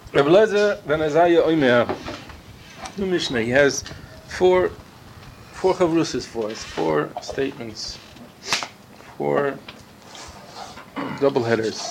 Rabbi Lezer ben Azariah Omer, the Mishnah, he has four chavrusas for us, four statements, four double headers.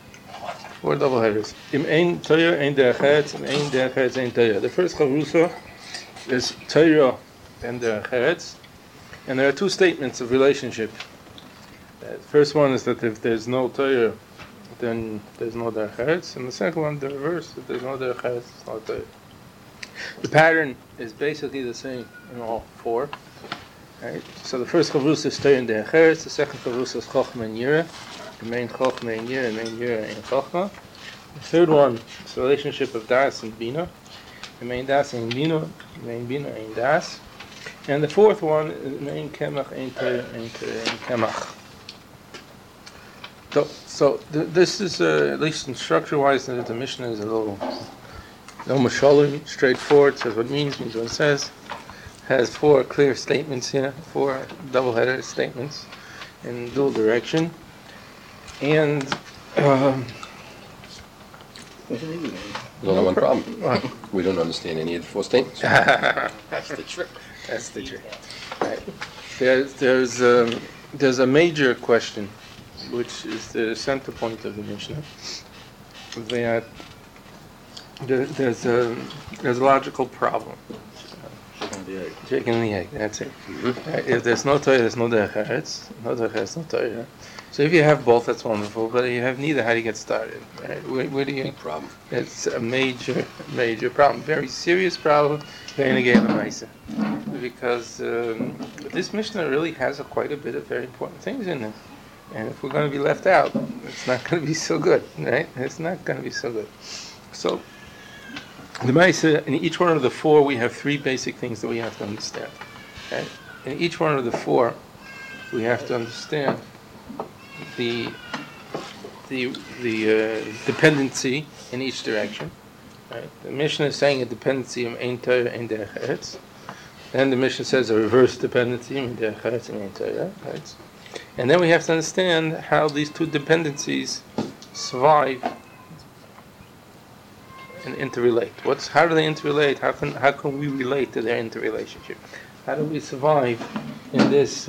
Im ein Torah, ein derech eretz, im ein derech eretz, ein Torah. The first chavrusa is Torah and derech eretz, and there are two statements of relationship. The first one is that if there's no Torah, then there's no derech eretz, and the second one, the reverse, if there's no derech eretz, it's not Torah. The pattern is basically the same in all four. Right? So the first chavrusa is Torah and derech eretz, the second chavrusa is Chochmah and Yirah, the main Chochmah and Yirah, and main Yirah and Chochmah. The third one is the relationship of Das and Bina, the main Das and Bina, the main Bina and Das. And the fourth one is the main Kemach and Torah and Kemach. So this is, at least in structure-wise, the Mishnah is a little mashalim, straightforward. Says what it means what it says. Has four clear statements here, four double-headed statements in dual direction. And there's only one problem. We don't understand any of the four statements. That's the trick. That's the trick. Right. There's a major question, which is the center point of the Mishnah. That there's a logical problem. Chicken and the egg. That's it. Mm-hmm. Right. If there's no Torah, there's no derech eretz. No derech eretz, no Torah. So if you have both, that's wonderful. But if you have neither, how do you get started? Right? Where do you? Big problem. It's a major problem. Very serious problem. Very negative, because this Mishnah really has quite a bit of very important things in it. And if we're going to be left out, it's not going to be so good, right? It's not going to be so good. So, the Maisa, in each one of the four, we have three basic things that we have to understand. Right? In each one of the four, we have to understand the dependency in each direction. Right? The Mishnah is saying a dependency of ein Torah and derech eretz. Then the Mishnah says a reverse dependency of derech eretz and ein Torah. Right? And then we have to understand how these two dependencies survive and interrelate. How do they interrelate? How can we relate to their interrelationship? How do we survive in this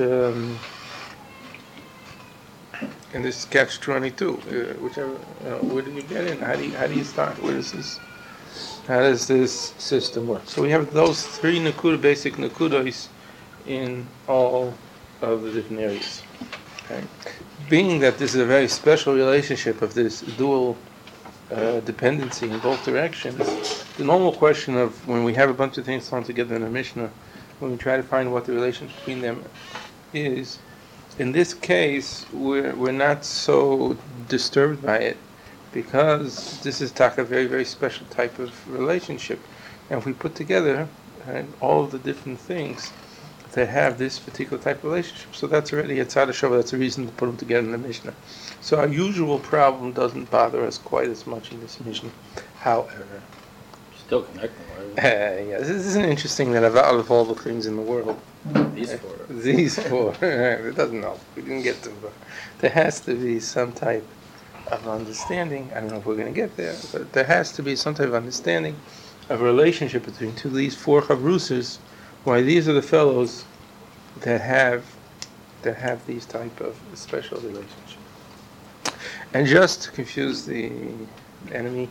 catch-22? Whichever, where do you get in? How do you start? How does this system work? So we have those three basic nakudos in all of the different areas. Okay. Being that this is a very special relationship of this dual dependency in both directions, the normal question of when we have a bunch of things thrown together in a Mishnah, when we try to find what the relationship between them is, in this case, we're not so disturbed by it, because this is a very, very special type of relationship. And if we put together all of the different things that have this particular type of relationship, so that's already a tzad shava, that's a reason to put them together in the Mishnah. So our usual problem doesn't bother us quite as much in this Mishnah. However, Still connecting, right? this isn't interesting that out of all the things in the world, These four. it doesn't help. We didn't get to, but there has to be some type of understanding. I don't know if we're going to get there, but there has to be some type of understanding of a relationship between these four chavrusas. Why these are the fellows that have these type of special relationship. And just to confuse the enemy,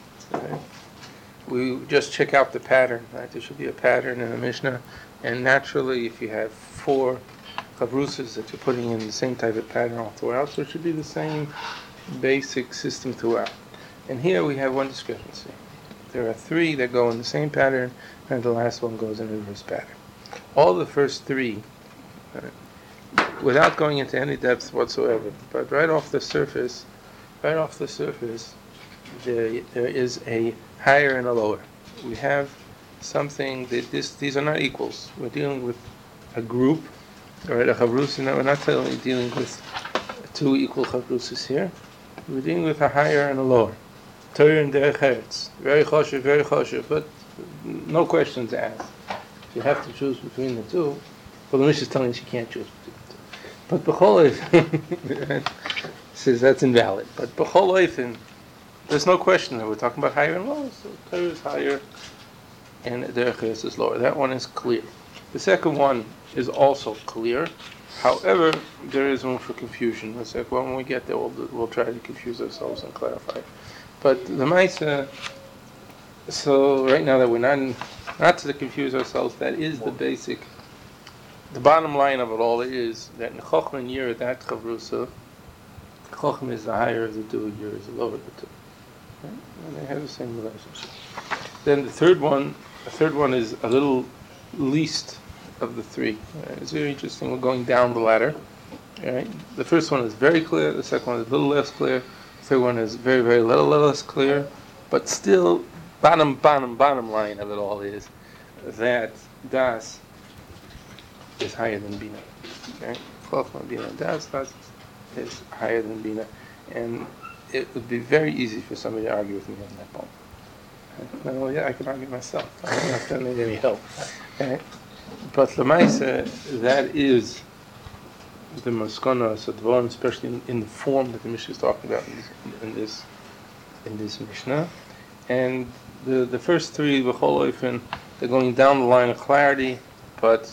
we just check out the pattern. Right? There should be a pattern in the Mishnah, and naturally, if you have four chavrusas that you're putting in the same type of pattern all throughout, so it should be the same basic system throughout. And here we have one discrepancy. There are three that go in the same pattern, and the last one goes in the reverse pattern. All the first three, without going into any depth whatsoever, but right off the surface, there is a higher and a lower. We have something that these are not equals. We're dealing with a group, right? A chavrus. We're not only dealing with two equal chavrusas here. We're dealing with a higher and a lower. Torah and derech eretz. Very choshev, but no questions asked. If you have to choose between the two, well, the Mishnah is telling us you can't choose between the two. But b'chol oifin says that's invalid. But b'chol oifin, there's no question that we're talking about higher and lower. So Torah is higher and Derech Eretz is lower. That one is clear. The second one is also clear. However, there is room for confusion. When we get there, we'll try to confuse ourselves and clarify. But the Maisa, so right now that we're not to confuse ourselves, that is the basic, the bottom line of it all is that in Chochmah and Yira, that Chavrusa, Chochmah is the higher of the two, Yira is the lower of the two. Right? And they have the same relationship. Then the third one is a little least of the three. It's very interesting. We're going down the ladder. Right? The first one is very clear. The second one is a little less clear. The third one is very, very little less clear. But still, bottom line of it all is that Das is higher than Bina. Okay? Chochmah, Bina, Das is higher than Bina. And it would be very easy for somebody to argue with me on that point. No, yeah, I can argue myself. I don't need any help. Okay? But Lamaisa, that is the Maskana Sadvarim, especially in the form that the Mishnah is talking about in this Mishnah. And the first three, B'chol Oifen, they're going down the line of clarity, but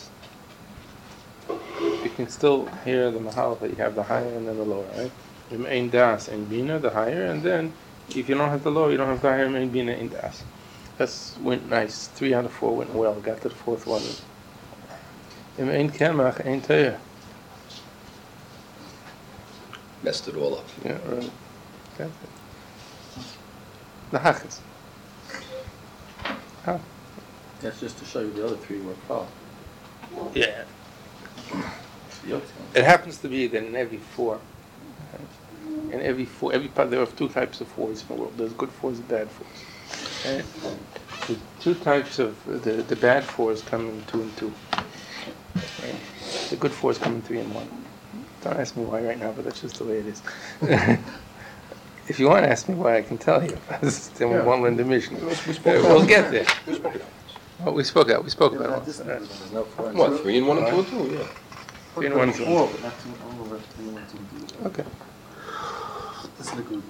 you can still hear the Mahal that you have the higher and then the lower, right? Ein Das and Bina, the higher, and then if you don't have the lower, you don't have the higher, Ein Bina, Ein Das. That went nice. 3 out of 4 went well. Got to the fourth one. Ein Kemach, Ein Torah. Messed it all up. Yeah, right. That's it. The Hachas. How? That's just to show you the other three were false. Yeah. It happens to be that in every four, there are 2 types of fours in the world. There's good fours and bad fours. And the 2 types of the bad fours come in 2 and 2. And the good fours come in 3 and 1. Don't ask me why right now, but that's just the way it is. If you want to ask me why, I can tell you. Then we won't learn the Mishnah. We'll get there. We spoke about it. What, 3 and 1 and 2 and 2? Yeah. 3 and 1 and 2. Okay. This is the good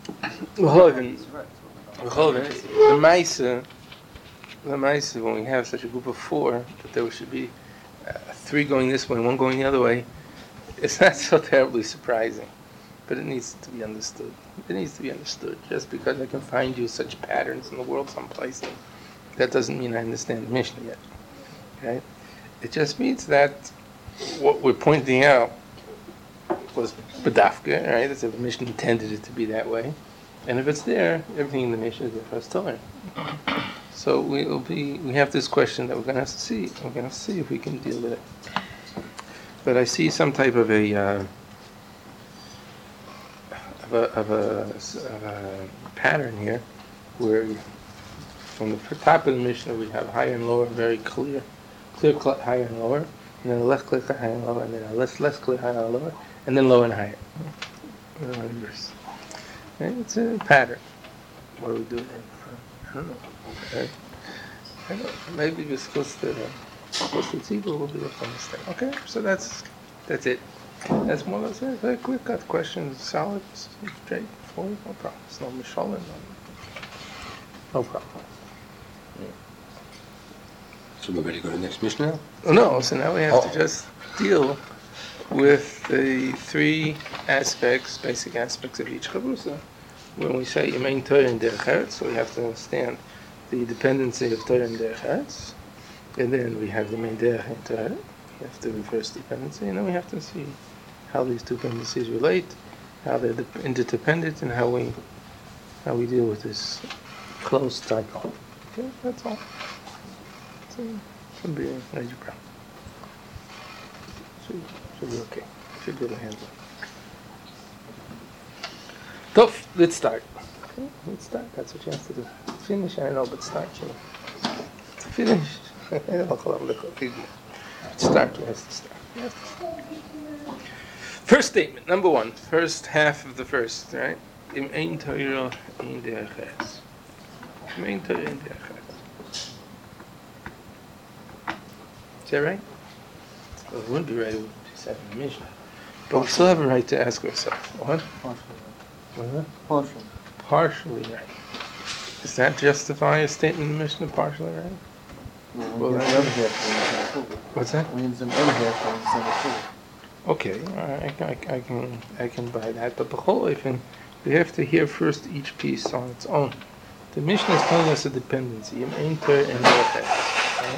the Maisa, when we have such a group of 4, that there should be 3 going this way and 1 going the other way, it's not so terribly surprising, but it needs to be understood. It needs to be understood. Just because I can find you such patterns in the world someplace, that doesn't mean I understand the Mishnah yet. Okay? It just means that what we're pointing out was Badafka, right? It's if the Mishnah intended it to be that way. And if it's there, everything in the Mishnah is there for us to learn. So we have this question that we're going to have to see. We're going to see if we can deal with it. But I see some type of a pattern here, where from the top of the Mishnah we have higher and lower, very clear cut higher and lower, and then a less clear cut higher and lower, and then a less clear higher and lower, and then lower and higher. Reverse. Okay, it's a pattern. What do we do? I don't know. Okay. I don't know. Maybe we're supposed to see a little bit of a mistake. Okay, so that's it. That's more or less it. Very clear cut question, solid, straight, forward, no problem. It's no mishallah, no problem. So we're ready to go to the next Mishnah now? No, so now we have to just deal with the 3 aspects, basic aspects of each chavrusa. When we say Yemein Torah and Derech Eretz, so we have to understand the dependency of Torah and Derech Eretz. And then we have the main Derech and Torah. We have to reverse dependency, and then we have to see how these 2 dependencies relate, how they're interdependent, and how we deal with this closed cycle. Okay, that's all. So, should be a major problem. Should be okay. Should be able to handle it. So, let's start. Okay, let's start. That's what you have to do. Finish, I know, but start. Finish. Start. We have to start. First statement, number 1. First half of the first, right? Im ein Torah in Derech Eretz. Im ein Torah in Derech Eretz. Is that right? Well, it wouldn't be right if we said in the Mishnah. But we still have a right to ask ourselves. What? Partial. partially right. Does that justify a statement in the Mishnah partially right? Well, that's- the other half when it's in full. What's that? Means the other half when it's in full. Okay, I can buy that, but b'chol we have to hear first each piece on its own. The Mishnah is telling us a dependency. Im ein Torah and right?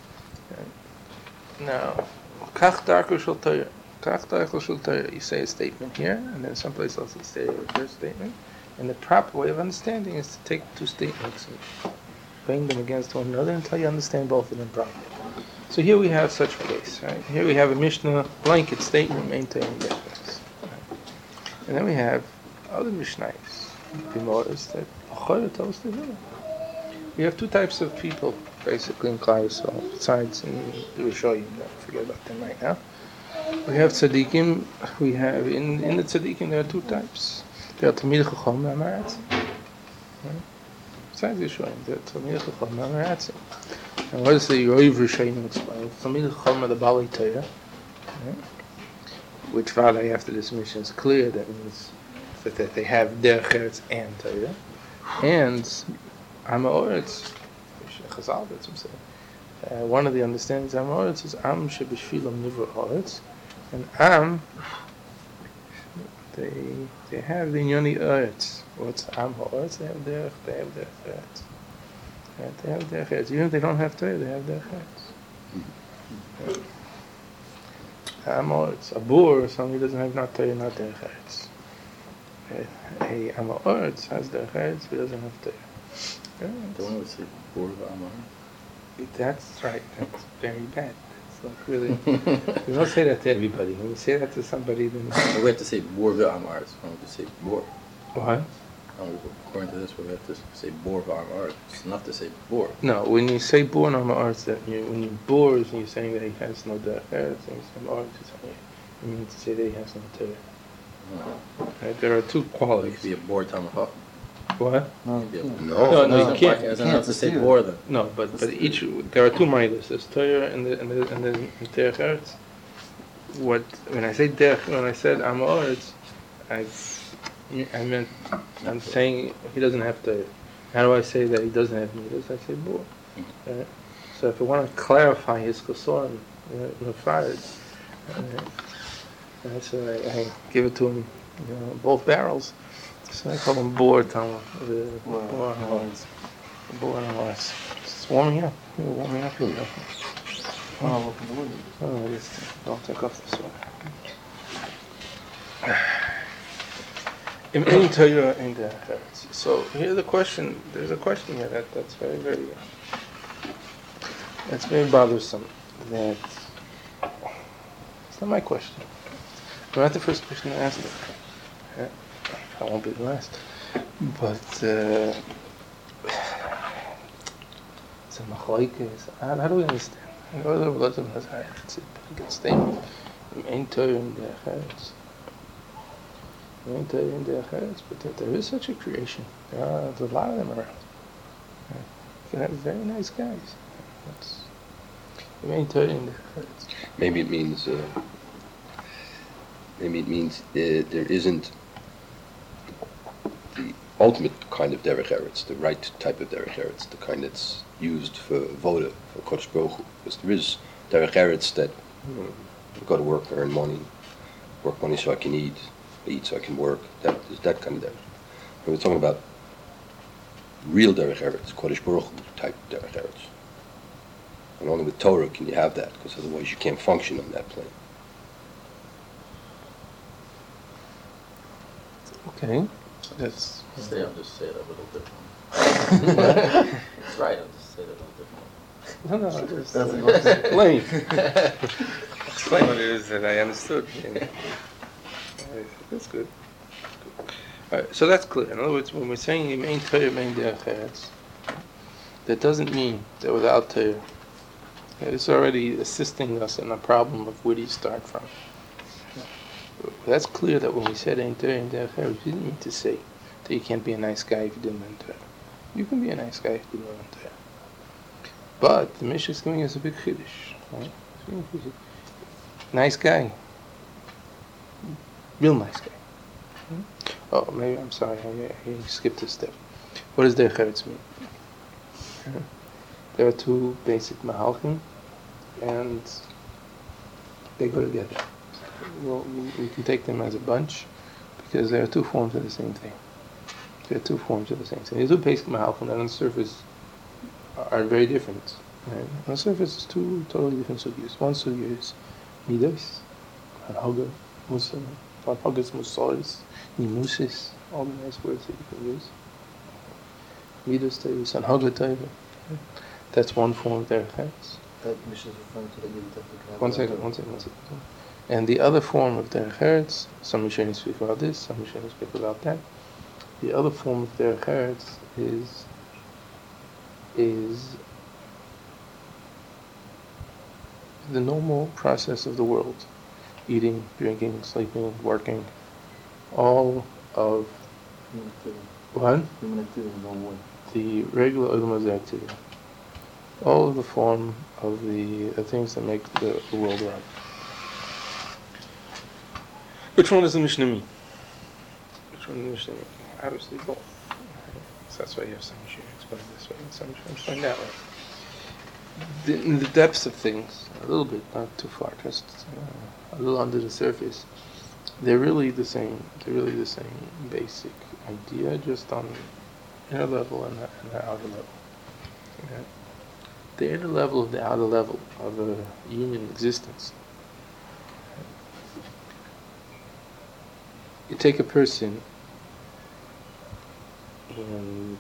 Now, kach darko shel Torah. Kach darko shel Torah. You say a statement here, and then someplace else you say a first statement. And the proper way of understanding is to take two statements and bring them against one another until you understand both of them properly. So here we have such a case, right? Here we have a Mishnah blanket statement, maintaining difference. Right? And then we have other Mishnayos, Gemaras that tell us the middle. We have two types of people, basically, in Klal Yisrael, besides in the Rishoyim. Forget about them right now. We have tzaddikim. We have in the tzaddikim there are two types. There are Talmidei Chacham Amaratz. Besides the Rishoyim, there are Talmidei Chacham Amaratz. And what does the Yoiv Rishonim explain? Talmidei Chacham are the Balei Torah, which Valley after this mission is clear. That means that they have Derech Eretz and Torah, and Am Ha'oretz. Chazal say. One of the understandings of Am Ha'oretz is Am Shebishvilam Nivra Ha'oretz, and Am. They have the Inyoni Eretz. What's Am Ha'oretz? They have Derech Eretz. Right, they have Derech Eretz. Even if they don't have Torah, they have Derech Eretz. Am Ha'oretz. A Bur, somebody doesn't have not Torah, not Derech Eretz. A Am Ha'oretz has Derech Eretz, but doesn't have Torah. Don't we say Bor Amar? That's right. That's very bad. It's like really. We don't say that to everybody. When we say that to somebody, then. We have to say Bor Amar. It's wrong to say Bor. What? According to this, we have to say Bor Amar. It's enough to say Bor. No, when you say Bor on Ma'aretz, that when you bore, you're saying that he has no Derech Eretz, and you say Ma'aretz, you mean to say that he has no Torah. Right? There are two It qualities. could be a Bor Tamachach. What? No, you can't. It's enough to say Bor then. No, but each there are two milas. There's Torah and the Derech Eretz. When I say Derech, when I said Am Ha'oretz, I meant I'm saying he doesn't have Torah. How do I say that he doesn't have midas? I say Bor. Right? So if I want to clarify his kosorim, Mefared, so I give it to him, both barrels. So I call him Bor Tama. Bor Ha'oretz. It's warming up. You're warming up. Oh, don't take off the sweater. In any Torah in the Eretz. So here's the question. There's a question here that's very, very, that's very bothersome. That it's not my question. I'm not the first person to ask it. I won't be the last. But it's a machlokes. How do we understand? Other religion has it's a pretty good statement. In Torah in the Eretz. In the Eretz, but there is such a creation. There's a lot of them around. You can have very nice guys. That's in the Eretz. Maybe it means there isn't the ultimate kind of Derech Eretz, the right type of Derech Eretz, the kind that's used for voda, for Kodesh Baruch Hu. Because there is Derech Eretz that you go to work, earn money, work money so I can eat so I can work. That is that kind of Derech. But we're talking about real Derech Eretz, Kodesh Baruch Hu type Derech Eretz. And only with Torah can you have that, because otherwise you can't function on that plane. Okay. That's I'll just say it a little different. That's right, I'll just say it a little different. no, just explain. Explain what it is that I understood. That's good. All right, so that's clear. In other words, when we're saying the main Torah, main Derech Eretz, that doesn't mean that without Torah, it's already assisting us in the problem of where do you start from. That's clear that when we said Ein Torah and Derech Eretz, we didn't mean to say that you can't be a nice guy if you didn't learn Torah. You can be a nice guy if you didn't learn Torah. But the Mishnah is giving us a big chiddush. Right? Nice guy. Real nice guy. Oh, maybe, I'm sorry, I skipped a step. What does derech eretz mean? There are two basic mahalchim, and they go together. Well, we can take them as a bunch, because there are two forms of the same thing. There are two forms of the same thing. The two basic mahalchim that on the surface are very different. Right? On the surface, it's two totally different sugyas. One sugya is midos, hanhaga, musar, hanhagas, musaris, nimusis, all the nice words that you can use. Midos tayvus, hanhaga tayvus. That's one form of derech eretz. That Mishnah is referring to that you would definitely have. One second. And the other form of derech eretz, some Rishonim speak about this, some Rishonim speak about that. The other form of derech eretz is the normal process of the world: eating, drinking, sleeping, working, all of Human activity. what? Human activity in one way. The regular Olam Hazeh activity. All of the form of the things that make the world run. Which one does the Mishnah mean? Which one does the Mishnah mean? Obviously both. So that's why you have some Mishnah explain this way and some Mishnah explain that way. In the depths of things, a little bit, not too far, just a little under the surface, they're really the same. They're really the same basic idea, just on the inner level and the outer level. Okay? The inner level of the outer level of a human existence. You take a person, and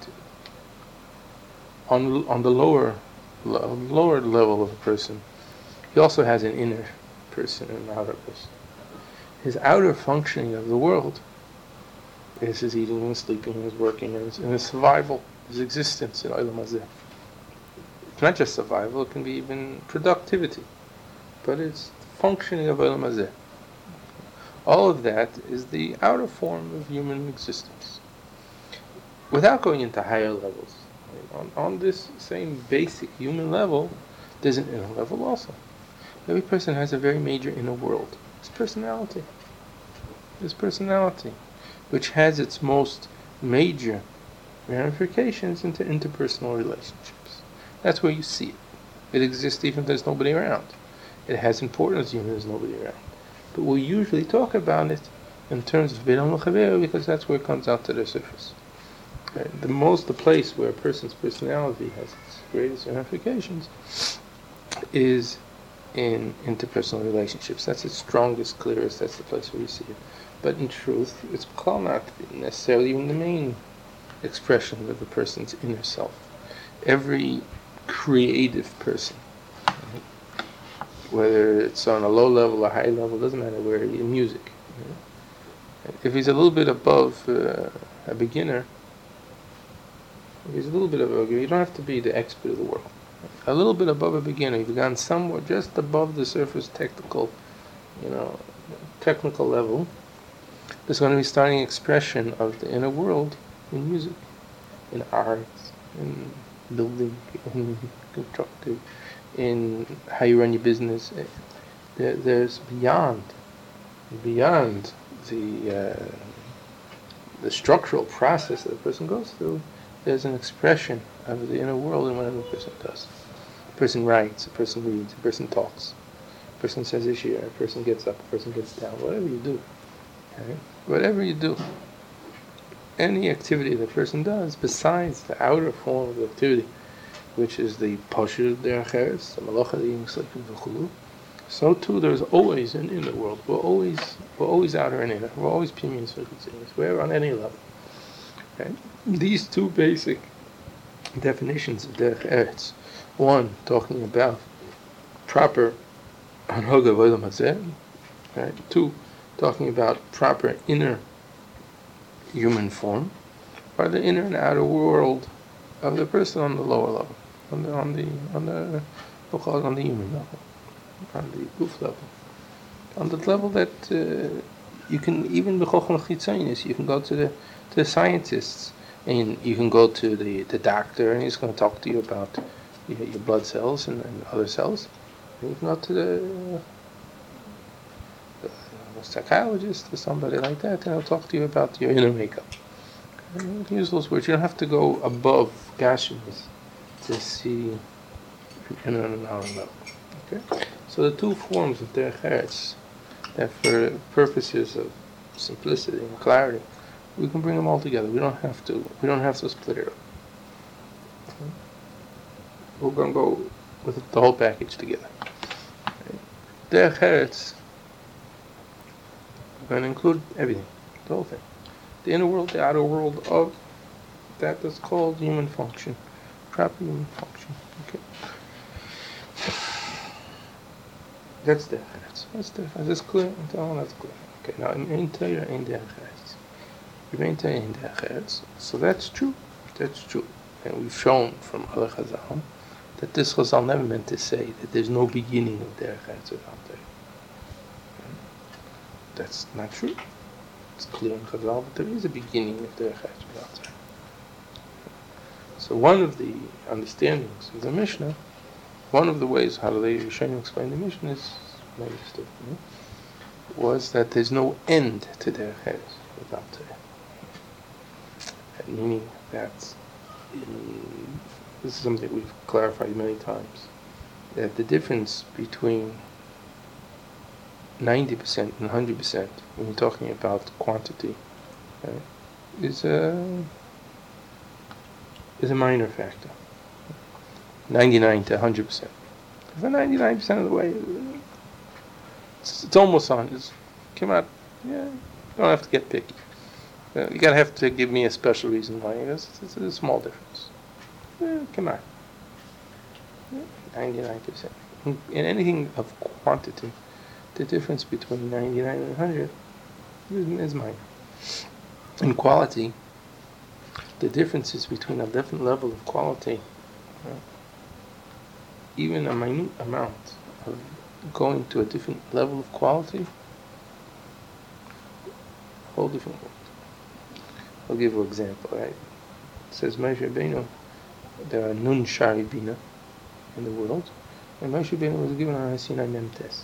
on the lower level of a person, he also has an inner person and an outer person. His outer functioning of the world is his eating and sleeping, his working, and his survival, his existence in Olam Hazeh. It's not just survival; it can be even productivity, but it's functioning of Olam Hazeh. All of that is the outer form of human existence. Without going into higher levels, on this same basic human level, there's an inner level also. Every person has a very major inner world. His personality. His personality, which has its most major ramifications into interpersonal relationships. That's where you see it. It exists even if there's nobody around. It has importance even if there's nobody around. But we usually talk about it in terms of Bidam L'Chaver because that's where it comes out to the surface. Right? The place where a person's personality has its greatest ramifications is in interpersonal relationships. That's its strongest, clearest, that's the place where you see it. But in truth, it's not necessarily even the main expression of a person's inner self. Every creative person, whether it's on a low level or high level, doesn't matter where, in music. If he's a little bit above a beginner, you don't have to be the expert of the world. A little bit above a beginner, you've gone somewhere just above the surface technical level. There's going to be starting expression of the inner world in music, in art, in building, in constructive, in how you run your business. There's beyond the structural process that a person goes through. There's an expression of the inner world in whatever a person does. A person writes, a person reads, a person talks, a person says his share, a person gets up, a person gets down. Whatever you do, okay? Whatever you do, any activity that a person does besides the outer form of the activity, which is the Pashut derech eretz, the Malacha, the eating, sleeping, v'chulu, so too there's always an inner world. We're always outer and inner. We're always pimius v'chitzonius. We're on any level. Okay? These two basic definitions of derech eretz, one talking about proper hanhaga of Olam Hazeh, right? Two talking about proper inner human form, or the inner and outer world of the person on the lower level, on the we'll call it on the human level, on the goof level, on the level that you can even b'chochma chitzonius, you can go to the scientists, and you can go to the doctor, and he's going to talk to you about your blood cells and other cells. And you can go to the psychologist or somebody like that, and they'll talk to you about your inner makeup. And you can use those words. You don't have to go above Gashmis to see in an hour level. Okay? So the two forms of Derech Eretz, that for purposes of simplicity and clarity, we can bring them all together. We don't have to split it up. Okay? We're going to go with the whole package together. Okay? Derech Eretz, we're going to include everything, the whole thing. The inner world, the outer world of that is called human function, proper human function. Okay. That's Derech Eretz. Is this clear? That's clear. Okay. Now in Torah, in Derech Eretz, we maintain in Derech Eretz. So that's true. That's true. And we've shown from other Chazal that this Chazal never meant to say that there's no beginning of Derech Eretz without Torah. That's not true. It's clear in Chazal that there is a beginning of Derech Eretz without Torah. So one of the understandings of the Mishnah, one of the ways how the Rishonim explain the Mishnah is, was that there's no end to Derech Eretz without Torah. Meaning that this is something we've clarified many times, that the difference between 90% and 100% when you're talking about quantity, right, is a minor factor. 99 to 100%. For 99% of the way, it's almost on. Come out. Yeah, you don't have to get picky. You gotta have to give me a special reason why. It's a small difference. Come on. 99%. In anything of quantity, the difference between 99 and 100 is minor. In quality, the differences between a different level of quality, even a minute amount of going to a different level of quality, a whole different world. I'll give you an example, right? It says Moshe Rabbeinu, there are nun shari bina in the world, and Moshe Rabbeinu was given on Sinai Memtes.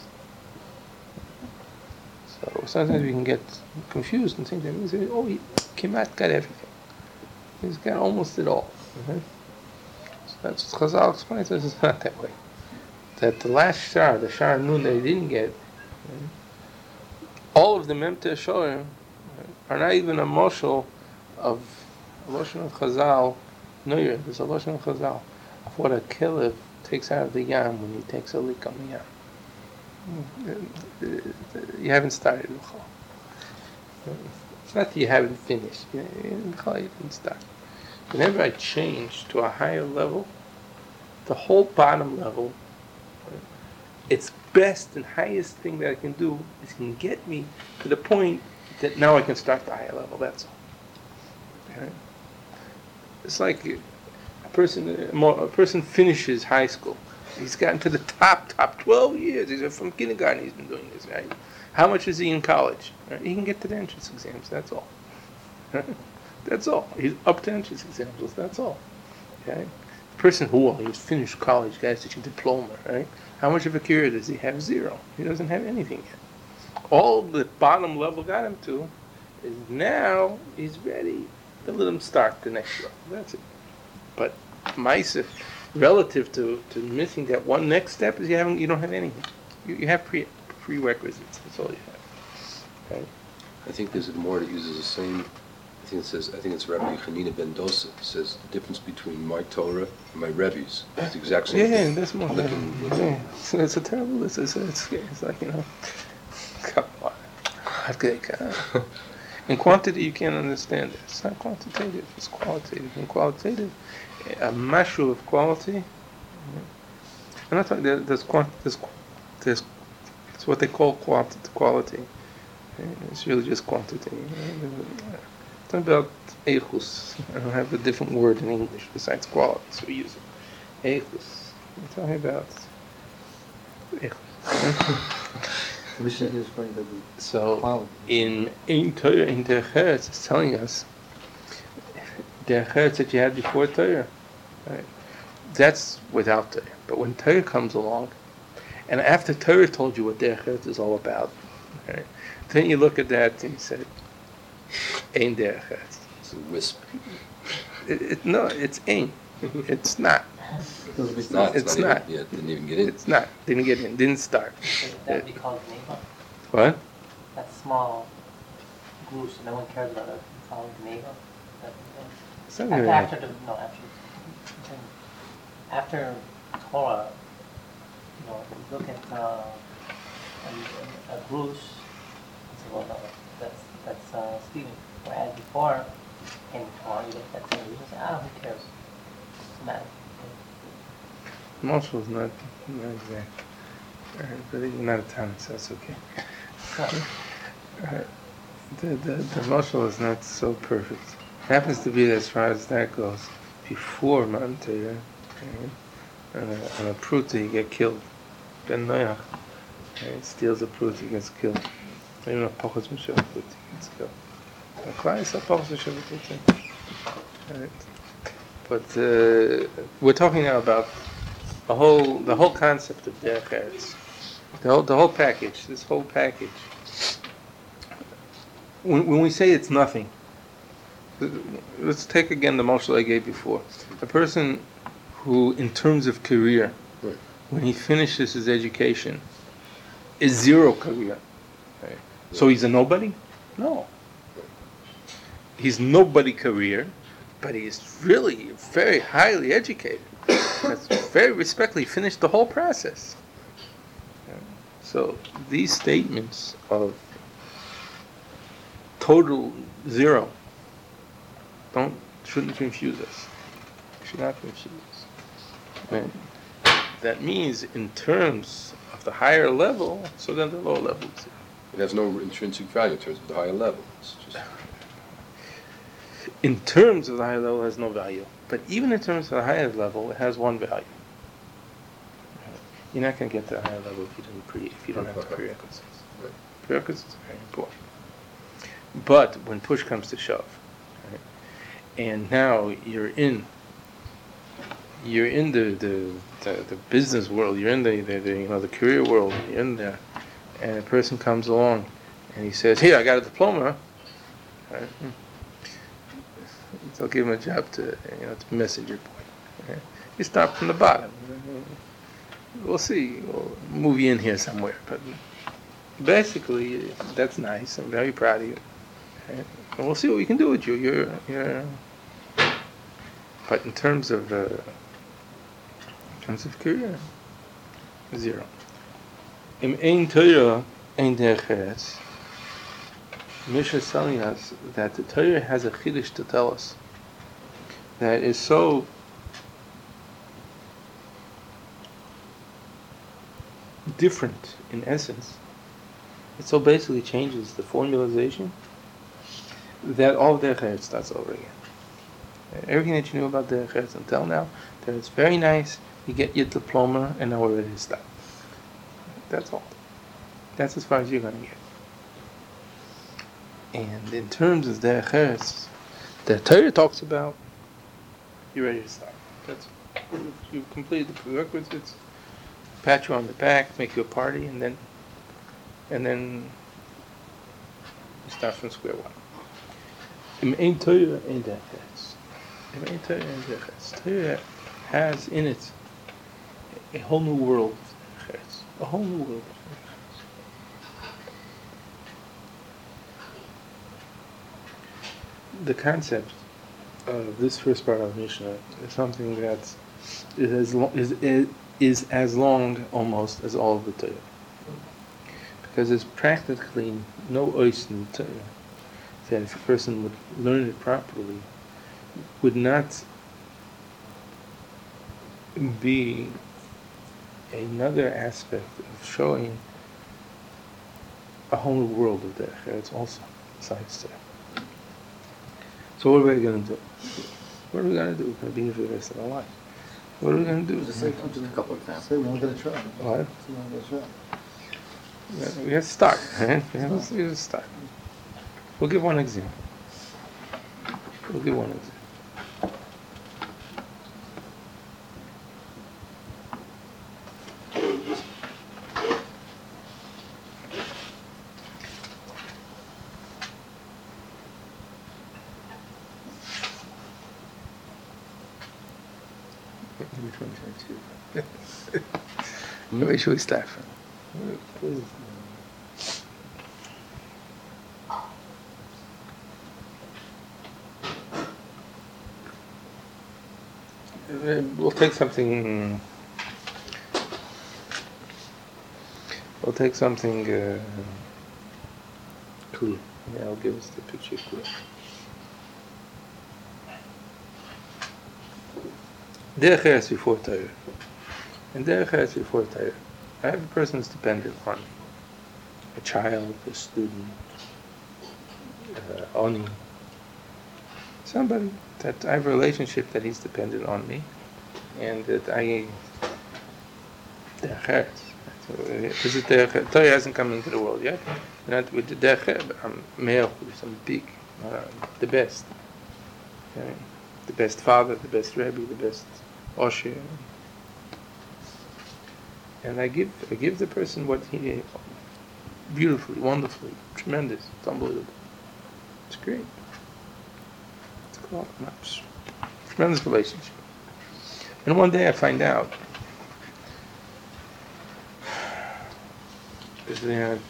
So sometimes we can get confused and think that means, oh, he Kemat got everything. He's got almost it all. Okay? So that's what Chazal explains. It's not that way. That the last shar, the shar nun that he didn't get, all of the Memtes Shorim are not even a moshel of a loshon of Chazal. Noyer, there's a loshon of Chazal of what a kelev takes out of the yam when he takes a leak on the yam. You haven't started L'chol. It's not that you haven't finished. You didn't start. Whenever I change to a higher level, the whole bottom level, its best and highest thing that I can do is can get me to the point that now I can start the higher level. That's all. Okay? It's like a person finishes high school. He's gotten to the top 12 years. He's from kindergarten. He's been doing this, right? How much is he in college? Right? He can get to the entrance exams. That's all. That's all. He's up to entrance exams. That's all. Okay. The person he's finished college, guy's teaching diploma, right? How much of a career does he have? Zero. He doesn't have anything yet. All the bottom level got him to is now he's ready to let him start the next level. That's it. But Maisif, relative to missing that one next step, is you don't have anything. You have prerequisites. That's all you have. Okay. I think there's more that uses the same. I think it's Rabbi Chanina ben Dosa says the difference between my Torah and my Rebbe's. It's the exact same thing. Yeah, that's more. So it's a terrible. It's like come on. Okay. In quantity, you can't understand it. It's not quantitative. It's qualitative. In qualitative, a mashu of quality. I'm not talking. There's it's what they call quality. It's really just quantity. Talking about eichus. I don't have a different word in English besides quality, so we use it. Eichus. I'm talking about eichus. So in Torah, in the Eretz, it's telling us the Eretz that you had before Torah, right? That's without Torah. But when Torah comes along, and after Torah told you what the Eretz is all about, right? Then you look at that and you say, Ein derech eretz. It's a wisp. No, it's Ein. It's not. It's not. It's even- not. Yeah, it didn't even get in. It's not. Didn't get in. Didn't start. Would that be called Gneva? What? That small goose, no one cares about it. It's called Gneva. It's not After, really- after after Torah, you look at a goose. It's well, no, that's Stephen. Whereas before, in Torah, you look at that same goose and say, who cares? It's not. Marshall is not exact. But you're not a Tana, so that's okay. The marshal is not so perfect. Happens to be that as far as that goes, before Matan Torah, and a pruta, you get killed. Ben Noach, steals a pruta, he gets killed. Even a Pachas Mishal pruta, he gets killed. But Klai is a Pachas Mishal pruta. But we're talking now about the whole concept of derech eretz, the whole package. This whole package. When we say it's nothing, let's take again the marshal I gave before. A person who, in terms of career, Right. when he finishes his education, is zero career. Right. So he's a nobody? No. He's nobody career, but he's really very highly educated. That's very respectfully finished the whole process. So these statements of total zero shouldn't confuse us. Should not confuse us. Right? That means in terms of the higher level, so then the lower level is zero. It has no intrinsic value in terms of the higher level. It's just In terms of the higher level, it has no value. But even in terms of the higher level, it has one value. You're not going to get to the higher level if you don't have the prerequisites. Right. Prerequisites are very important. But when push comes to shove, right, and now you're in the business world, you're in the career world, you're in there, and a person comes along and he says, "Here, I got a diploma." Right? They'll give him a job to be messenger boy. Right? You start from the bottom. We'll see. We'll move you in here somewhere. But basically, that's nice. I'm very proud of you. Right? And we'll see what we can do with you. You're. But in terms of career, zero. Im ein Torah, ein derech eretz. Misha is telling us that the Torah has a chiddush to tell us that is so different in essence. It so basically changes the formalization that all of derech eretz starts over again. Everything that you knew about derech eretz until now, that it's very nice. You get your diploma, and now we're ready to start. That's all. That's as far as you're going to get. And in terms of derech eretz, the Torah talks about, you're ready to start. You've completed the prerequisites, pat you on the back, make you a party, and then you start from square one. Im ein Torah, ein derech eretz. Im ein Torah, ein derech eretz. Torah has in it a whole new world of derech eretz. A whole new world. The concept of this first part of Mishnah is something that is as long almost as all of the Torah, because there's practically no ois in the Torah that if a person would learn it properly would not be another aspect of showing a whole new world of derech eretz also besides Torah. So what are we going to do? What are we going to do? We're going to be here for the rest of our life. What are we going to do? Just a couple examples. Say we want to get a try. What? Say we want to get a try. We have to start. Right? Let's just start. We'll give one example. Which one's that too? Where should we start from? We'll take something. We'll take something clear. Yeah, I'll give us the picture clear. Derech Eretz before Torah. And Derech Eretz before Torah. I have a person that's dependent on me. A child, a student, Oni. Somebody that I have a relationship that he's dependent on me. And that I... Derech Eretz. Torah hasn't come into the world yet. Not with the Derech Eretz. I'm Me'el, I'm big. The best. Okay? The best father, the best Rebbe, the best Osher. And I give the person what he beautifully, wonderfully, tremendous, it's unbelievable. It's great. It's called a tremendous relationship. And one day I find out that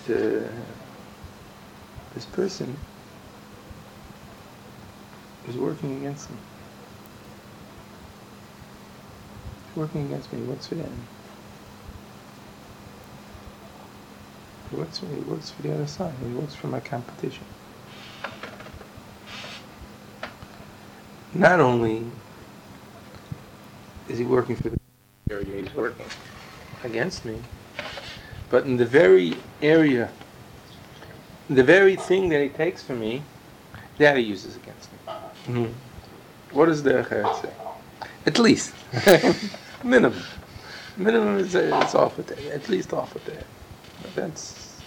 this person is working against me. He's working against me. He works for them. He works for the other side. He works for my competition. Not only is he working for the area he's working against me, but in the very area, the very thing that he takes from me, that he uses against me. Mm-hmm. What does the Derech say? At least. Minimum. Minimum is it's off with it. At least off with it. That's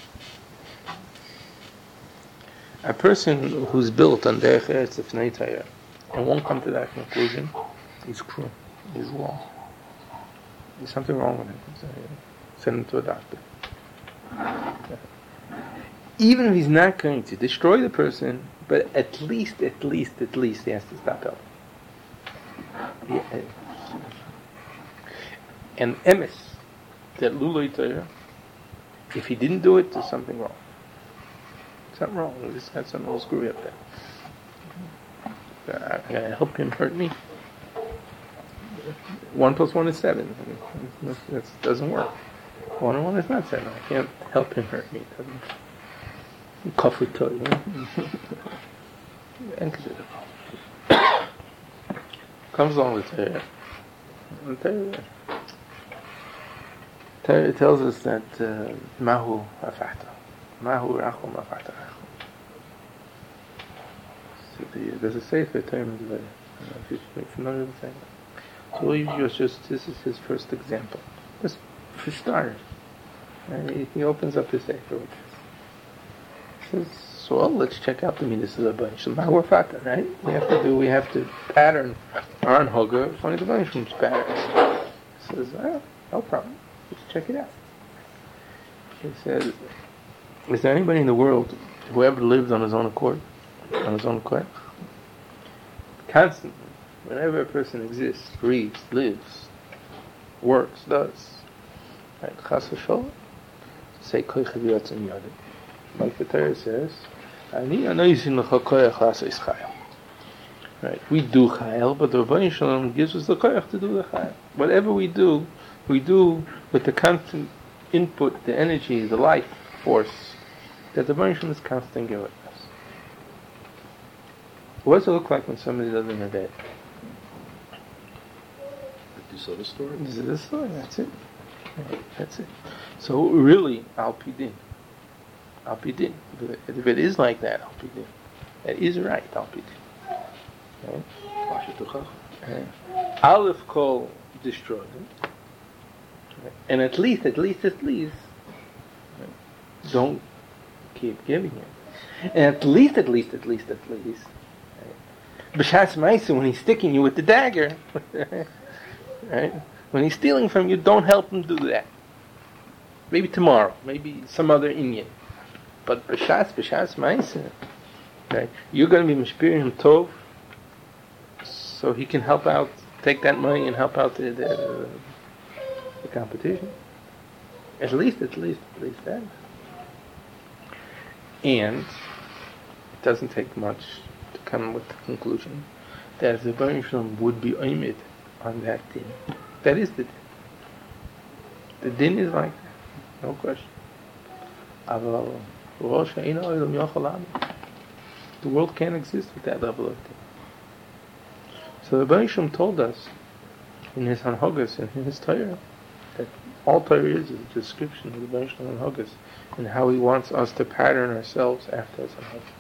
a person who's built on Derech Eretz of Fnei Torah and won't come to that conclusion. He's cruel. He's wrong. There's something wrong with him. Send him to a doctor. Even if he's not going to destroy the person, but at least he has to stop helping. And emes, that luloi Torah, if he didn't do it, there's something wrong. Something wrong. We just got something all screwy up there. I'm going to help him hurt me. 1 + 1 is 7. That doesn't work. 1 and 1 is not 7. I can't help him hurt me. It doesn't. Kafui Torah. Comes along with Torah. Torah tells us that Mahu Afata. Mahu Rachum Afata. There's a sefer term in the Torah. I don't know if you're familiar with that. So this is his first example. Just for starters. He opens up his sefer with this. He says, so let's check out the Midas of the Bunch. Mahu Afata, right? We have to pattern our Hoga according to the Bunch's pattern. He says, no problem. Let's check it out. He says, is there anybody in the world who ever lived on his own accord? Constantly. Whenever a person exists, breathes, lives, works, does. Right? Chas v'sholom. Say koich v'yotzim yadim. Like the Torah says, Ani anoisin l'cha koich l'asais chayil. Right? We do chayil, but the Rebbeinu Shalom gives us the koich to do the chayil. Whatever we do with the constant input, the energy, the life force that the Rebbeinu Shalom is constantly giving us. What does it look like when somebody doesn't have that? You saw the story? This is the story, that's it. Right, that's it. So really, Al-Pidin. If it is like that, Al-Pidin. That is right, Al-Pidin. Right? Aleph Kol destroyed it. Right? And at least, right, don't keep giving it. And at least, B'shas Ma'aseh, when he's sticking you with the dagger, right? When he's stealing from you, don't help him do that. Maybe tomorrow, maybe some other Inyan. But B'shas Ma'aseh, right? You're going to be mishpiring him tov, so he can help out take that money and help out the competition. At least that. And it doesn't take much to come with the conclusion that if the Baruch Shalom would be oimid on that din, that is the din. The din is like that, no question. Aval, the world can't exist with that level of din. So the Baruch Shalom told us in his Hanhogas and in his Torah that all Torah is a description of the Baruch Shalom Hanhogas and how he wants us to pattern ourselves after his Hanhogas.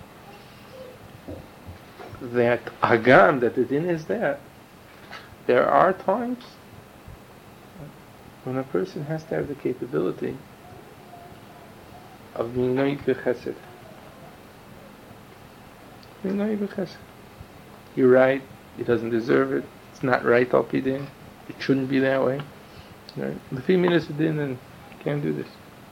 That Hagam, that the din is that there are times when a person has to have the capability of being noid b'chesed. Being noid b'chesed. You're right, he doesn't deserve it, it's not right al pi din, it shouldn't be that way. The female is a din and can't do this.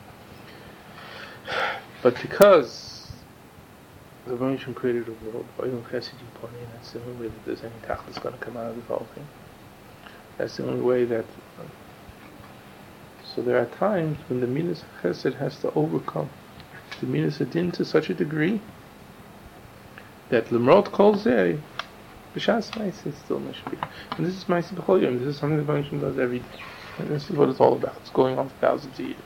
But because the Baruch Shalom created a world, and that's the only way that there's any tachlis going to come out of the whole thing. That's the only way that. So there are times when the minas chesed has to overcome the minas adin to such a degree that lemrot kol zeh b'shas ma'aseh is still mashpia. And this is ma'aseh b'chol yom. This is something the Baruch Shalom does every day. And this is what it's all about. It's going on for thousands of years.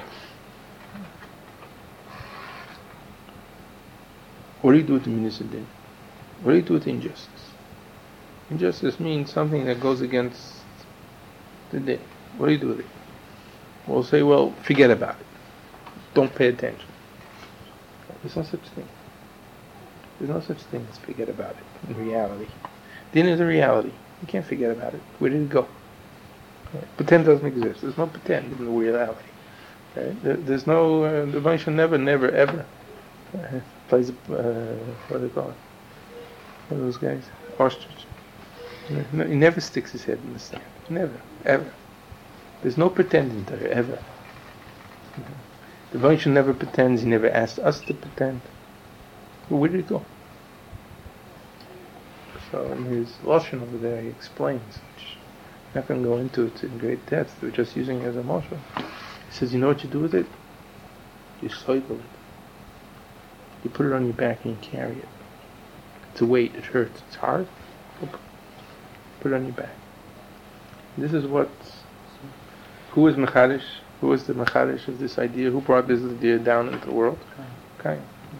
What do you do with the minas adin? What do you do with injustice? Injustice means something that goes against the din. What do you do with it? We'll say, well, forget about it. Don't pay attention. There's no such thing. There's no such thing as forget about it in reality. Din is a reality. You can't forget about it. Where did it go? Pretend doesn't exist. There's no pretend in the reality. There's no, the Baruch never, ever plays, what do they call it? One of those guys? Ostrich. He never sticks his head in the sand. Never, ever. There's no pretending there, ever. The Baruch never pretends, he never asked us to pretend. Well, where did it go? So in his Lashon over there, he explains, which I'm not going to go into it in great depth, we're just using it as a mashal. He says, you know what you do with it? You cycle it. You put it on your back and you carry it. It's a weight, it hurts, it's hard. Put it on your back. This is what, who was Mechadish? Who was the Mechadish of this idea? Who brought this idea down into the world? Cain.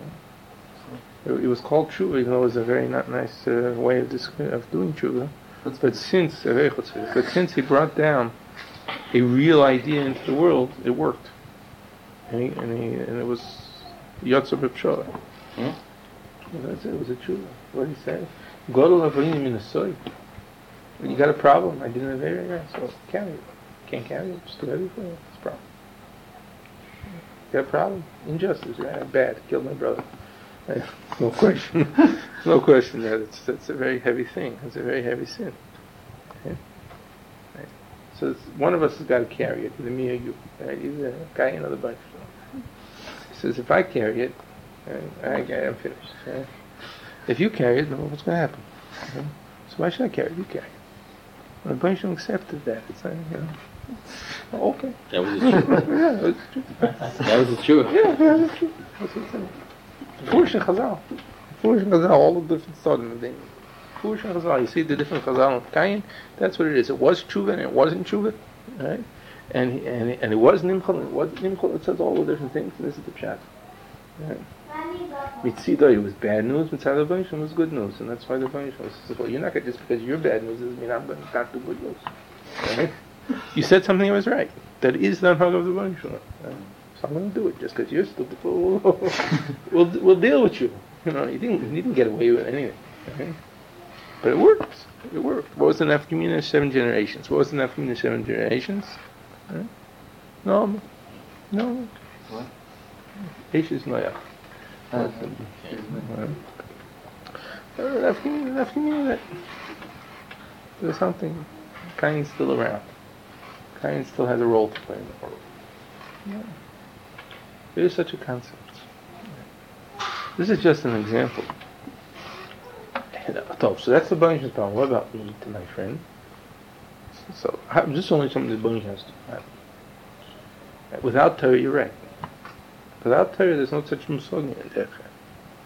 It was called tshuva, even though it was a very not nice way of doing tshuva. But since he brought down a real idea into the world, it worked. And it was Yotzer B'Pshola. That's it. It was a tshuva. What did he say? Godol Avrinim in a soy. When you got a problem, I didn't have area, so carry it. Can't carry it. It's too heavy for you. It's a problem. You got a problem? Injustice. Right? Bad. Killed my brother. No question. No question that it's a very heavy thing. It's a very heavy sin. Okay? Right. So one of us has got to carry it. Either me or you. Right? Either a guy or another bunch. He says, if I carry it, I'm finished. Right? If you carry it, then what's going to happen? Okay? So why should I carry it? You carry it. Well, the bunch accepted that. It's like, oh, okay. That was the truth. Yeah, that's true. That was the truth. Yeah, that's true. That's what I'm saying. Foolish and Chazal. All the different thoughts in the day. Foolish and Chazal. You see the different Chazal of Cain? That's what it is. It was tshuva and it wasn't tshuva. Right? And it was nimchol and it wasn't nimchol. It says all the different things. And this is the pshat. Right? Mitzvah, it was bad news. Mitzvah the Baruch was good news. And that's why the Baruch says, well, you're not going to, just because you're bad news doesn't mean I'm going to not do good news. Right? You said something that was right. That is the Hanhag of the Baruch. So I'm going to do it just because you're stupid. We'll deal with you. You know, you didn't get away with anything. Okay? But it works. It worked. What was the Nafkamina 7 generations? What was the Nafkamina 7 generations? Right? No. What? Eishes Noach. Nafkamina that there's something. Cain's still around. Cain still has a role to play in the world. Yeah. There is such a concept. This is just an example. So that's the Baruch's problem. What about me, to my friend? So this is only something that Bunny has to have. Without Torah, you're right. Without Torah, there's no such musogin in Derech Eretz.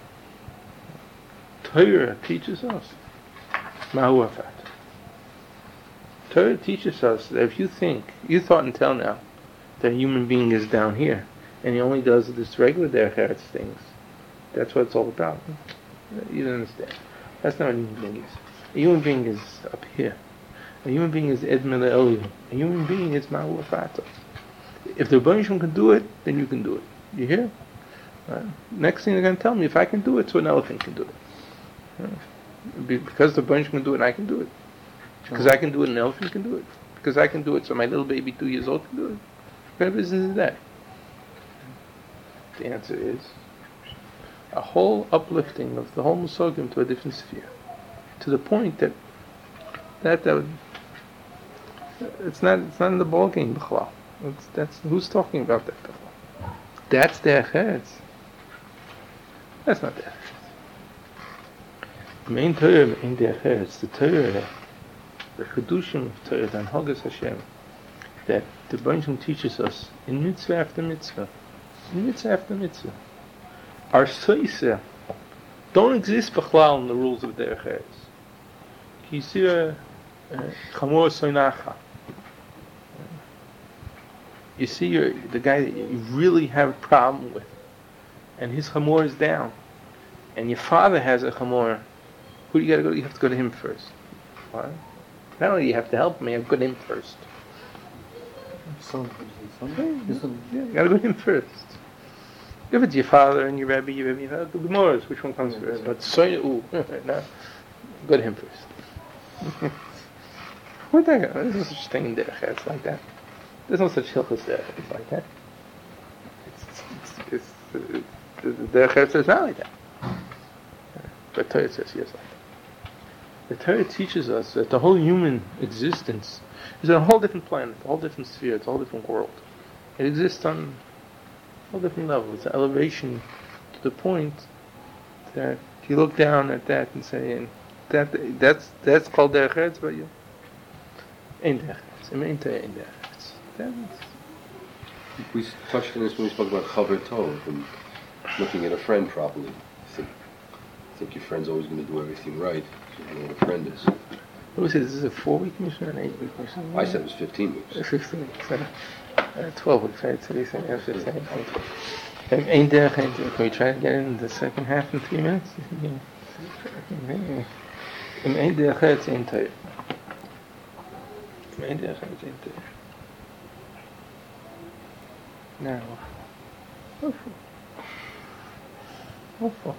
Torah teaches us Mahu Afat. Torah teaches us that if you thought until now that a human being is down here and he only does this regular Derech Eretz things, that's what it's all about. You don't understand. That's not what a human being is. A human being is up here. A human being is Edmel Elihu. A human being is Mahu Afat. If the Rebbeinu Shalom can do it, then you can do it. You hear? Next thing they're going to tell me, if I can do it, so an elephant can do it. Because the Rebbeinu Shalom can do it, I can do it. Because I can do it, an elephant can do it. Because I can do it, so my little baby 2 years old can do it. What kind of business is that? The answer is a whole uplifting of the whole Musogim to a different sphere. To the point that it's not in the ball game, B'chlal. That's who's talking about that. B'chlal. That's Derech Eretz. That's not Derech Eretz. The main Torah in Derech Eretz, the Torah, the Chedushim of Torah, the Anhogas Hashem, that the Rebbeinu teaches us in mitzvah after mitzvah, our soisa don't exist B'chlal in the rules of Derech Eretz. Kisir chamor soinacha. You see the guy that you really have a problem with, and his chamor is down, and your father has a chamor. Who do you got to go? You have to go to him first. What? Not only do you have to help him, you have to go to him first. You got to go to him first. If it's your father and your Rebbe, the Gemara, which one comes first? But no, go to him first. What the heck? There's no such thing in Derech Eretz like that. There's no such hilchos Derech Eretz like that. The Derech Eretz is not like that. But Torah says yes like that. The Torah teaches us that the whole human existence is on a whole different planet, a whole different sphere, it's a whole different world. It exists on a whole different level. It's an elevation to the point that you look down at that and say, that's called Derech Eretz, but you ain't Derech Eretz. It ain't Derech Eretz. We touched on this when we spoke about Chaver Tov and looking at a friend properly. I think your friend's always going to do everything right. So you know what a friend is. Who says this is a 4-week mission or an 8-week mission? I said it was 15 weeks. 15 weeks. 12 weeks, right? So they say after 15. Ain't Derech Eretz. Can we try to get in the second half in 3 minutes? Ain't Derech Eretz ain't Torah. Ain't Derech Eretz ain't Torah. Now, awful.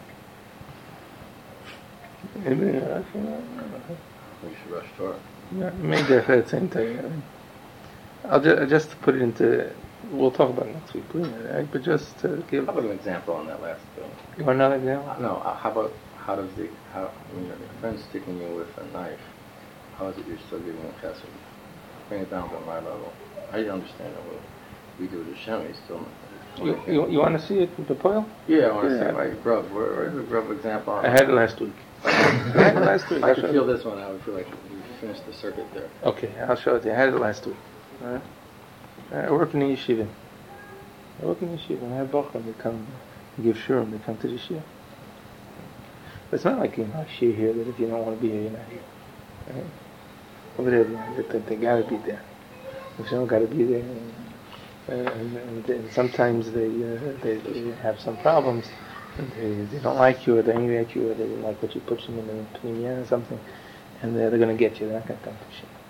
We should rush Torah. Yeah, Ain't Derech Eretz ain't Torah. I'll just put it into. We'll talk about it next week, right? But just to give. How about an example on that last bill? You want another example? No. When your friend's sticking you with a knife, how is it you're still giving a chesed? Bring it down to my level. I understand that we do the Shem. Still. You want to see it with the poil? Yeah, I want to see it like grub. Where's the grub example? I had it last week. If I could feel this one, I would feel like we finished the circuit there. Okay, I'll show it to you. I had it last week. I work in the yeshiva. And I have bochum. They come and give shurim. They come to the yeshiva. But it's not like a shir here that if you don't want to be here, you're not here. Right? Over there, they got to be there. If you don't got to be there, and sometimes they have some problems. They don't like you, or they're angry at you, or they don't like what you put them in the pneumonia or something, and they're going to get you. They're not going to come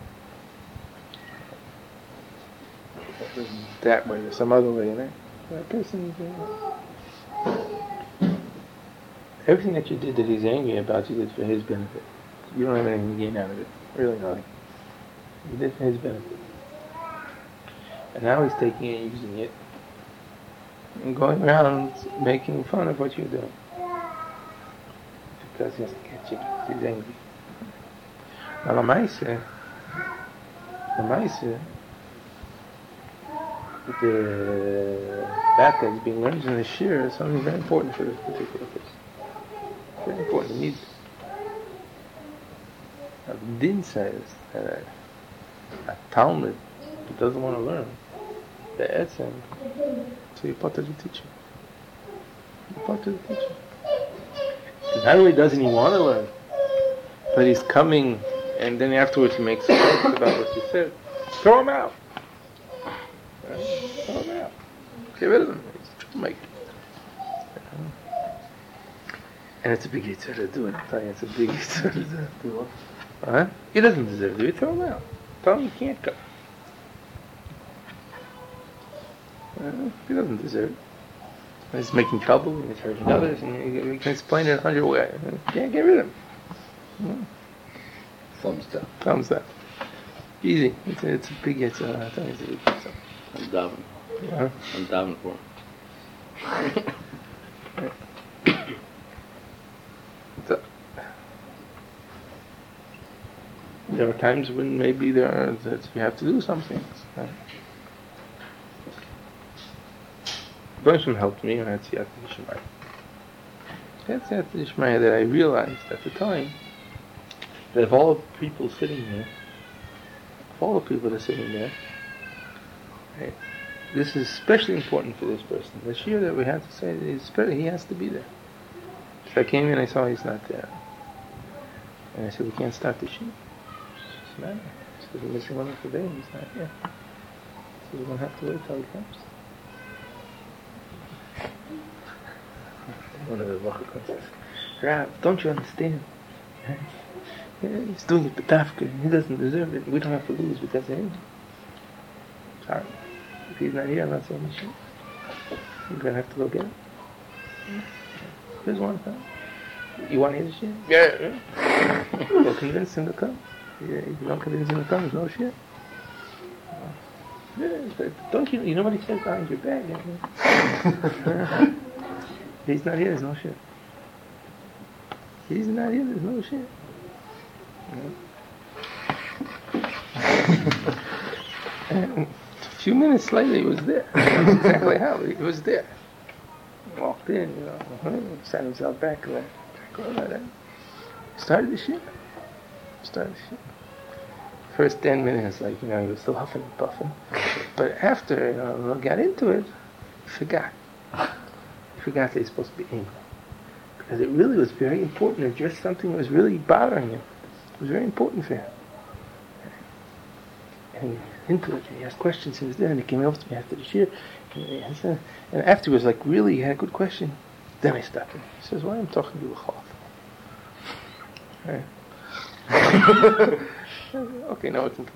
to shit. That way, or some other way, you know. That person, everything that you did that he's angry about, you did for his benefit. You don't have anything to gain out of it. Really nothing. You did for his benefit. And now he's taking it and using it and going around making fun of what you're doing. Because he has to catch you. He's angry. Now the Maisa, that is being learned in the shir is something very important for this particular person. Very important. He needs it. Now the Din says that a Talmud who doesn't want to learn, the etzem, so you put to the teacher. You put to the teacher. And not only doesn't he want to learn, but he's coming, and then afterwards he makes jokes about what you said. Throw him out. Right? Throw him out. Get rid of him. He's a troublemaker. And it's a big yitzhak to do it. I'm telling you, it's a big yitzhak to do it. Huh? He doesn't deserve to be thrown out. Tell him he can't go. He doesn't deserve it. He's making trouble, and he's hurting others, and you can explain it 100 ways. You can't get rid of him. Thumbs down. Thumbs up. Easy. It's a big yitzhak. I'm telling you, it's a big yitzhak. I'm diving. Huh? I'm diving for him. So, there are times when maybe that you have to do some things. Right? Bershom helped me, and that's Yad Yishmaya. That's Yad Yishmaya that I realized at the time that of all the people sitting there, right, this is especially important for this person. The shir that we have to say, he has to be there. So I came in, I saw he's not there. And I said, we can't start the shir. What's the matter? He said, we're missing one of the day, and he's not here. So we're going to have to wait till he comes. One of the Vachakon says, Rav, don't you understand? He's doing it betafka. He doesn't deserve it. We don't have to lose because of him. Sorry. If he's not here, I'm not saying shit. You're going to have to go get him. Here's one time. You want to hear the shit? Yeah. Well, convince him to come. Yeah, if you don't convince him to come, there's no shit. Yeah, don't you know what he says behind your back? He's not here, there's no shit. He's not here, there's no shit. And a few minutes later, he was there. Exactly how he was there. He walked in, sat himself back like that. Started the shit. First 10 minutes, he was still huffing and puffing. But after, got into it, he forgot. He forgot that he's supposed to be angry. Because it really was very important to address something that was really bothering him. It was very important for him. And he was into it, and he asked questions, he was there, and he came over to me after the shir, and afterwards, really, he had a good question. Then I stopped him. He says, why am I talking to you with Right. Okay, now I can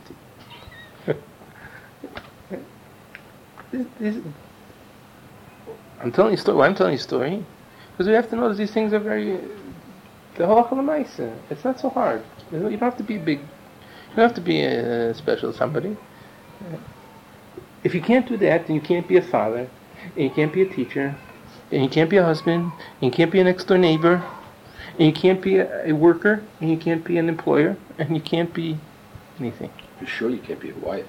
continue. I'm telling you a story. Why I'm telling you a story? Because we have to know that these things are very... The halakha l'maisa. It's not so hard. You don't have to be big. You don't have to be a special somebody. If you can't do that, then you can't be a father, and you can't be a teacher, and you can't be a husband, and you can't be a next door neighbor, and you can't be a worker, and you can't be an employer, and you can't be anything. For sure you can't be a wife.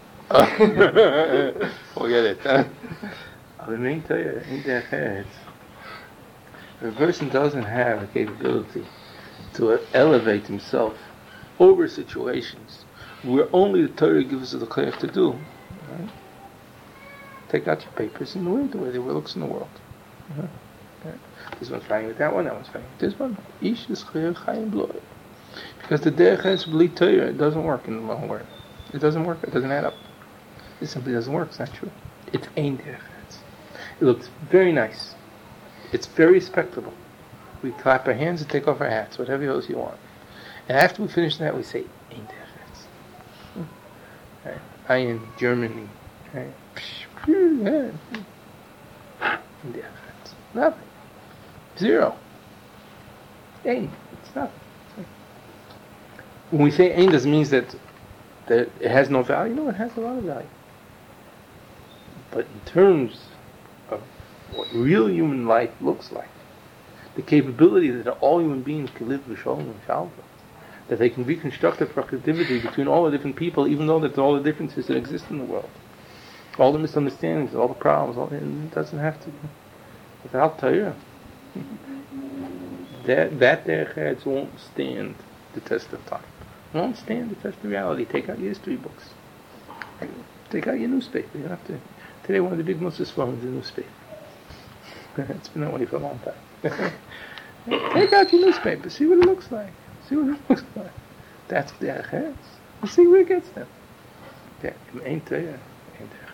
Forget it. Let me tell you, in their heads, if a person doesn't have the capability to elevate himself over situations where only the Torah gives us the clear to do, right? Take out your papers and the way the world looks in the world. Right? This one's fighting with that one one's fighting with this one. Ish is clear, chayim bloy. Because the derech has bli Torah, it doesn't work in the wrong word. It doesn't work, it doesn't add up. It simply doesn't work, it's not true. It's ein derech. It looks very nice. It's very respectable. We clap our hands and take off our hats, whatever else you want. And after we finish that, we say, ein derech. Right? I in Germany. Right? Ein derech. Nothing. Zero. Ein. It's nothing. When we say ein, doesn't mean that it has no value. No, it has a lot of value. But in terms of what real human life looks like, the capability that all human beings can live b'shalom and shalva, that they can reconstruct a productivity between all the different people, even though there's all the differences that exist in the world, all the misunderstandings, all the problems, it doesn't have to be. Without Torah, that derech eretz won't stand the test of time. Won't stand to touch the reality. Take out your history books. Take out your newspaper. You don't have to. Today, one of the big Muslims phones is a newspaper. It's been that way for a long time. Take out your newspaper. See what it looks like. See what it looks like. That's the Derech Eretz. And see where it gets them. Yeah, ain't there.